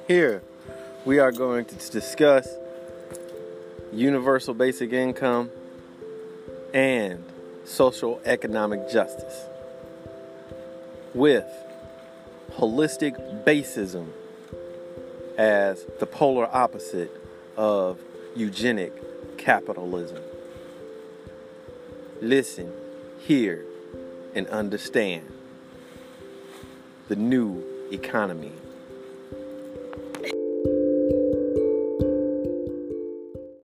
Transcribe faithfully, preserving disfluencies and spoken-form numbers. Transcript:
Here, we are going to discuss universal basic income and social economic justice with holistic basism as the polar opposite of eugenic capitalism. Listen, hear, and understand the new economy.